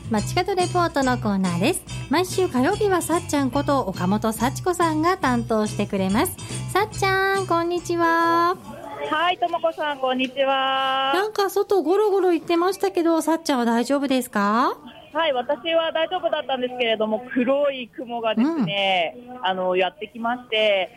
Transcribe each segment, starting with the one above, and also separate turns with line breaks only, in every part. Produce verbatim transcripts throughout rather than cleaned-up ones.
街角レポートのコーナーです。毎週火曜日はさっちゃんこと岡本幸子さんが担当してくれます。さっちゃん、こんにちは。
はい、ともこさん、こんにちは。
なんか外ゴロゴロ言ってましたけど、さっちゃんは大丈夫ですか？
はい、私は大丈夫だったんですけれども、黒い雲がですね、うん、あのやってきまして、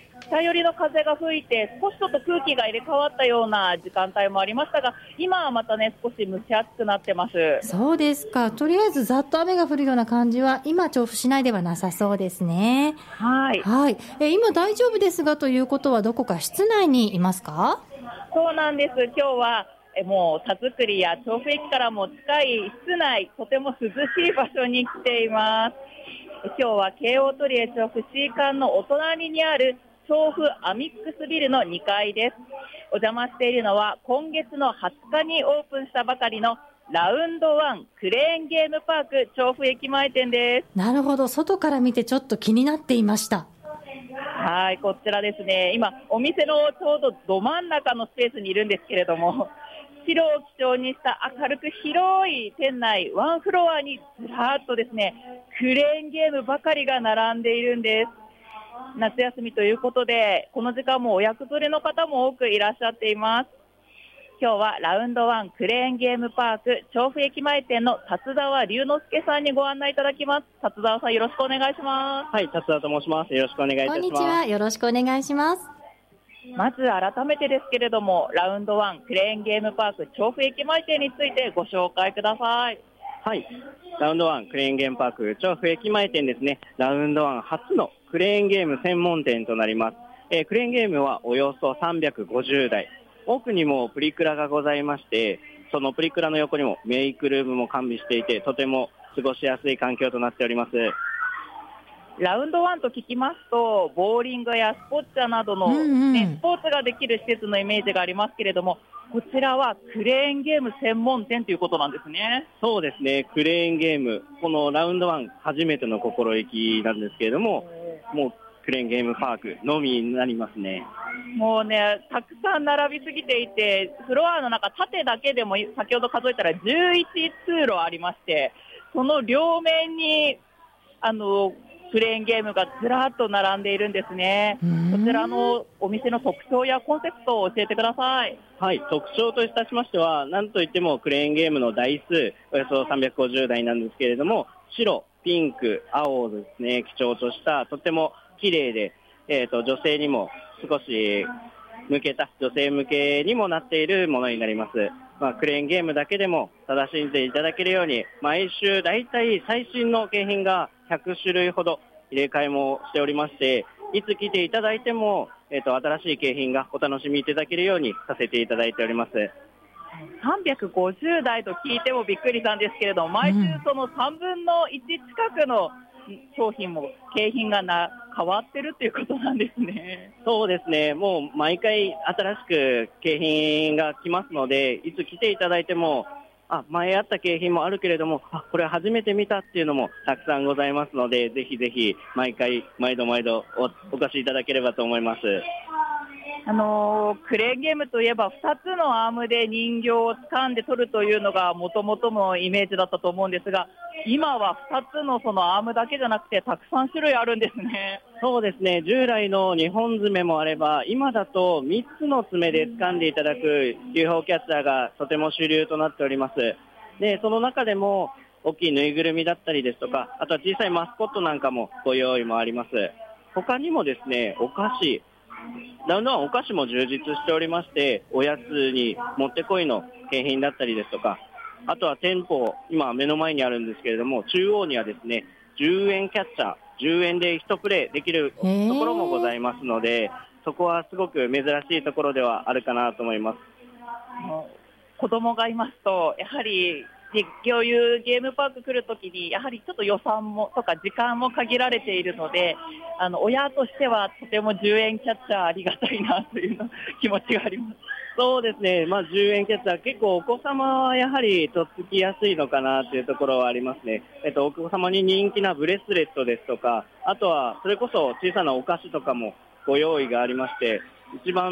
北寄りの風が吹いて少しちょっと空気が入れ替わったような時間帯もありましたが、今はまたね少し蒸し暑くなってます。
そうですか。とりあえずざっと雨が降るような感じは今調布市内ではなさそうですね。
はい、
はい。え今大丈夫ですがということはどこか室内にいますか？
そうなんです。今日はえもう田作りや調布駅からも近い室内、とても涼しい場所に来ています。今日は京王トリエ調布 C 館のお隣にある調布アミックスビルのにかいです。お邪魔しているのは今月のはつかにオープンしたばかりのラウンドワンクレーンゲームパーク調布駅前店です。
なるほど、外から見てちょっと気になっていました。
はい、こちらですね、今お店のちょうどど真ん中のスペースにいるんですけれども、白を基調にした明るく広い店内ワンフロアにずらっとですねクレーンゲームばかりが並んでいるんです。夏休みということでこの時間もお役連れの方も多くいらっしゃっています。今日はラウンドワンクレーンゲームパーク調布駅前店の達沢龍之介さんにご案内いただきます。達沢さん、よろしくお願いします。
はい、達沢と申します。よろしくお願いいたします。
こんにちは、よろしくお願いします。
まず改めてですけれども、ラウンドワンクレーンゲームパーク調布駅前店についてご紹介ください。
はい、ラウンドワンクレーンゲームパーク調布駅前店ですね。ラウンドワン初のクレーンゲーム専門店となります。えー、クレーンゲームはおよそさんびゃくごじゅうだい、奥にもプリクラがございまして、そのプリクラの横にもメイクルームも完備していて、とても過ごしやすい環境となっております。
ラウンドワンと聞きますとボーリングやスポッチャなどの、ねうんうん、スポーツができる施設のイメージがありますけれども、こちらはクレーンゲーム専門店ということなんですね。
そうですね、クレーンゲーム、このラウンドワン初めての心意気なんですけれども、もうクレーンゲームパークのみになりますね。
もうね、たくさん並びすぎていて、フロアの中縦だけでも先ほど数えたらじゅういちつうろありまして、その両面にあのクレーンゲームがずらっと並んでいるんですね。こちらのお店の特徴やコンセプトを教えてください。
はい、特徴といたしましては、なんといってもクレーンゲームの台数およそさんびゃくごじゅうだいなんですけれども、白、ピンク、青をですね基調としたとても綺麗で、えーと、女性にも少し向けた女性向けにもなっているものになります。まあ、クレーンゲームだけでも楽しんでいただけるように、毎週だいたい最新の景品がひゃくしゅるいほど入れ替えもしておりまして、いつ来ていただいても、えーと、新しい景品がお楽しみいただけるようにさせていただいております。
さんびゃくごじゅうだいと聞いてもびっくりしたんですけれども、毎週そのさんぶんのいち近くの商品も景品がな変わってるということなんですね。
そうですね、もう毎回新しく景品が来ますので、いつ来ていただいても、あ、前あった景品もあるけれども、あ、これ初めて見たっていうのもたくさんございますので、ぜひぜひ毎回毎度毎度 お, お越しいただければと思います。
あのー、クレーンゲームといえばふたつのアームで人形を掴んで取るというのがもともとのイメージだったと思うんですが、今はふたつのそのアームだけじゃなくてたくさん種類あるんですね。
そうですね、従来のにほん爪もあれば、今だとみっつの爪で掴んでいただく ユーフォー キャッチャーがとても主流となっております。で、その中でも大きいぬいぐるみだったりですとか、あとは小さいマスコットなんかもご用意もあります。他にもですね、お菓子、ラウンドワンお菓子も充実しておりまして、おやつにもってこいの景品だったりですとか、あとは店舗、今目の前にあるんですけれども、中央にはですねじゅうえんキャッチャー、じゅうえんでいちプレイできるところもございますので、そこはすごく珍しいところではあるかなと思います。
子供がいますとやはりこういうゲームパーク来るときにやはりちょっと予算もとか時間も限られているので、あの親としてはとてもじゅうえんキャッチャーありがたいなというの気持ちがあります。
そうですね、まあ、じゅうえんキャッチャー結構お子様はやはりとっつきやすいのかなというところはありますね。えっと、お子様に人気なブレスレットですとか、あとはそれこそ小さなお菓子とかもご用意がありまして、一番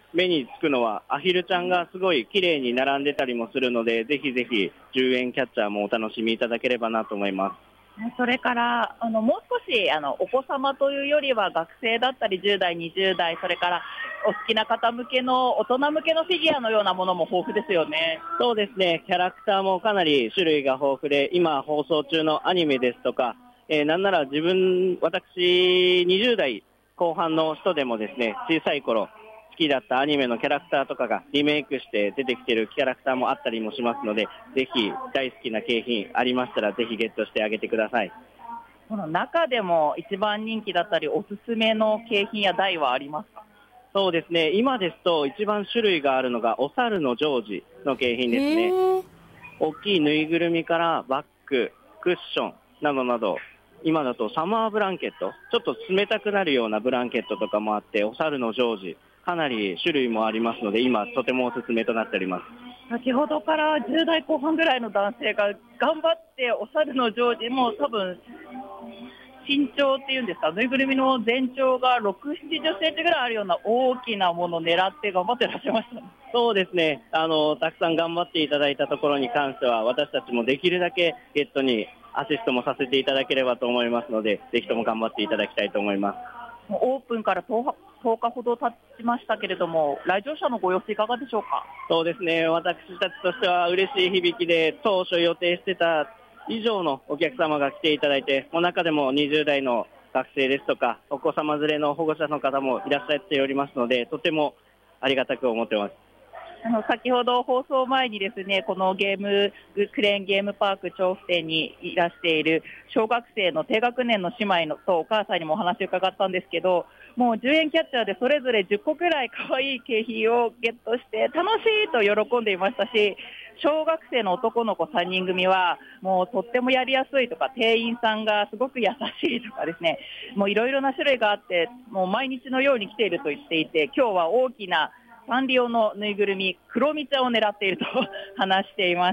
目につくのはアヒルちゃんがすごい綺麗に並んでたりもするので、ぜひぜひじゅうえんキャッチャーもお楽しみいただければなと思います。
それからあのもう少しあのお子様というよりは学生だったりじゅう代、にじゅう代、それからお好きな方向けの大人向けのフィギュアのようなものも豊富ですよね。
そうですね、キャラクターもかなり種類が豊富で、今放送中のアニメですとか、えー、なんなら自分私にじゅう代後半の人でもですね、小さい頃好きだったアニメのキャラクターとかがリメイクして出てきているキャラクターもあったりもしますので、ぜひ大好きな景品ありましたらぜひゲットしてあげてください。
この中でも一番人気だったりおすすめの景品や台はありますか？
そうですね、今ですと一番種類があるのがお猿のジョージの景品ですね。大きいぬいぐるみからバッグ、クッションなどなど、今だとサマーブランケット、ちょっと冷たくなるようなブランケットとかもあって、お猿のジョージかなり種類もありますので、今とてもおすすめとなっております。
先ほどからじゅう代後半ぐらいの男性が頑張ってお猿のジョージも多分身長っていうんですか、ぬいぐるみの全長がろくじゅう、ななじゅっセンチぐらいあるような大きなものを狙って頑張ってらっしゃいましたね。
そうですね、あのたくさん頑張っていただいたところに関しては、私たちもできるだけゲットにアシストもさせていただければと思いますので、ぜひとも頑張っていただきたいと思います。
オープンからとおかほど経ちましたけれども、来場者のご様子いかがでしょうか？
そうですね、私たちとしては嬉しい響きで、当初予定してた以上のお客様が来ていただいて、もう中でもにじゅう代の学生ですとかお子様連れの保護者の方もいらっしゃっておりますので、とてもありがたく思っています。
あの先ほど放送前にですね、このゲームクレーンゲームパーク調布店にいらしている小学生の低学年の姉妹のとお母さんにもお話を伺ったんですけど、もうじゅうえんキャッチャーでそれぞれじゅっこくらい可愛い景品をゲットして楽しいと喜んでいましたし、小学生の男の子さんにん組はもうとってもやりやすいとか、店員さんがすごく優しいとかですね、もういろいろな種類があって、もう毎日のように来ていると言っていて、今日は大きなサンリオのぬいぐるみクロミちゃんを狙っていると話していました。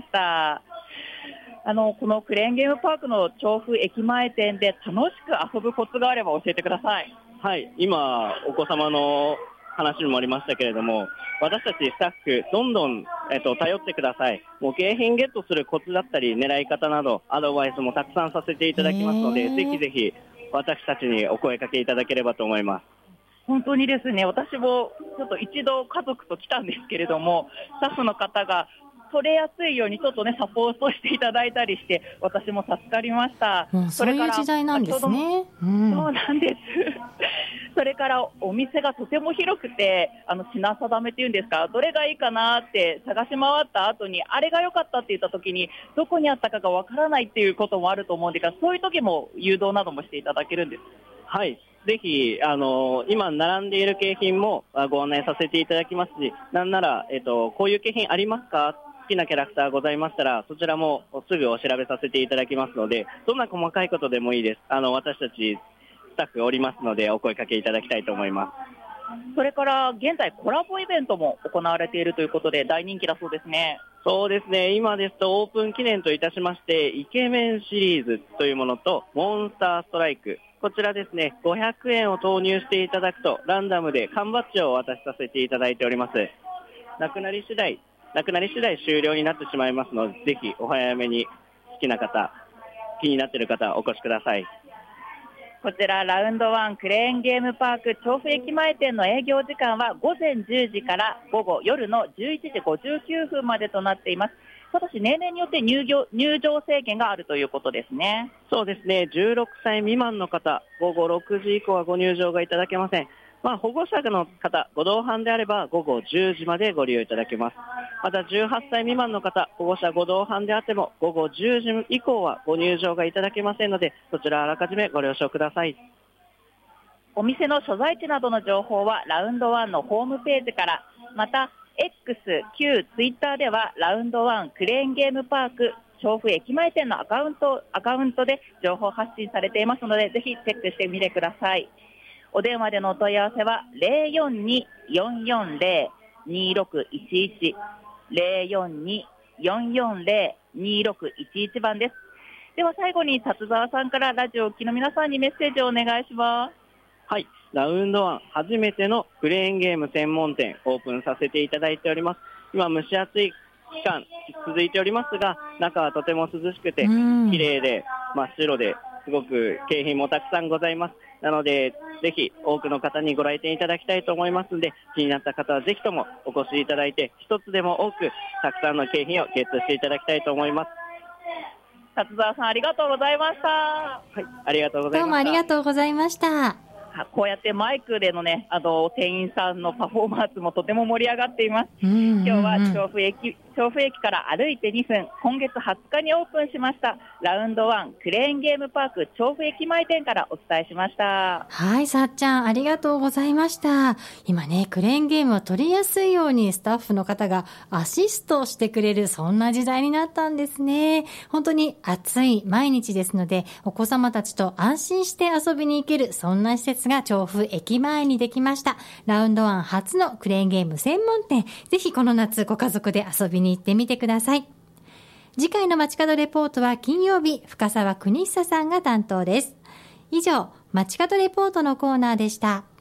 あのこのクレーンゲームパークの調布駅前店で楽しく遊ぶコツがあれば教えてください。
はい、今お子様の話にもありましたけれども、私たちスタッフどんどん、えっと、頼ってください。もう景品ゲットするコツだったり狙い方などアドバイスもたくさんさせていただきますので、ぜひぜひ私たちにお声かけいただければと思います。
本当にですね、私もちょっと一度家族と来たんですけれども、スタッフの方が取れやすいようにちょっとねサポートしていただいたりして、私も助かりました。
うん、そういう時代なんですね。うん、
そうなんですそれからお店がとても広くて、あの品定めっていうんですか、どれがいいかなって探し回った後にあれが良かったって言った時にどこにあったかがわからないっていうこともあると思うんですが、そういう時も誘導などもしていただけるんです。
はい、ぜひあの今並んでいる景品もご案内させていただきますし、なんなら、えっと、こういう景品ありますか、好きなキャラクターございましたらそちらもすぐお調べさせていただきますので、どんな細かいことでもいいです。あの私たちスタッフおりますのでお声かけいただきたいと思います。
それから現在コラボイベントも行われているということで大人気だそうですね。
そうですね、今ですとオープン記念といたしましてイケメンシリーズというものとモンスターストライク、こちらですね、ごひゃくえんを投入していただくとランダムで缶バッジをお渡しさせていただいております。なくなり次第なくなり次第終了になってしまいますので、ぜひお早めに好きな方、気になっている方お越しください。
こちらラウンドワンクレーンゲームパーク調布駅前店の営業時間は午前じゅうじから午後夜のじゅういちじごじゅうきゅうふんまでとなっています。ただし年齢によって入場、入場制限があるということですね。
そうですね、じゅうろくさい未満の方、午後ろくじ以降はご入場がいただけません。まあ、保護者の方、ご同伴であれば午後じゅうじまでご利用いただけます。またじゅうはっさい未満の方、保護者ご同伴であっても午後じゅうじ以降はご入場がいただけませんので、そちらあらかじめご了承ください。
お店の所在地などの情報はラウンドワンのホームページから、また X、旧 Twitter ではラウンドワンクレーンゲームパーク調布駅前店のアカウント、アカウントで情報発信されていますので、ぜひチェックしてみてください。お電話でのお問い合わせは ゼロよんに よんよんゼロ にろくいちいち ゼロよんに よんよんゼロ にろくいちいち 番です。では最後に達沢さんからラジオをお聞きの皆さんにメッセージをお願いします。
はい、 ラウンドワン初めてのクレーンゲーム専門店オープンさせていただいております。今蒸し暑い期間続いておりますが、中はとても涼しくて綺麗で真っ白ですごく景品もたくさんございます。なのでぜひ多くの方にご来店いただきたいと思いますので、気になった方はぜひともお越しいただいて、一つでも多くたくさんの景品をゲットしていただきたいと思います。
達沢さん、ありがとうございました。は
い、ありがとうございました。
どうもありがとうございました。
こうやってマイクでのね、あの店員さんのパフォーマンスもとても盛り上がっています。
うんうんうん、
今日は調布駅、調布駅から歩いてにふん、今月はつかにオープンしましたラウンドワンクレーンゲームパーク調布駅前店からお伝えしました。
はい、さっちゃんありがとうございました。今ね、クレーンゲームを取りやすいようにスタッフの方がアシストしてくれる、そんな時代になったんですね。本当に暑い毎日ですので、お子様たちと安心して遊びに行ける、そんな施設が調布駅前にできました。ラウンドワン初のクレーンゲーム専門店、ぜひこの夏ご家族で遊びに行ってみてください。次回の街角レポートは金曜日、深澤邦久さんが担当です。以上、街角レポートのコーナーでした。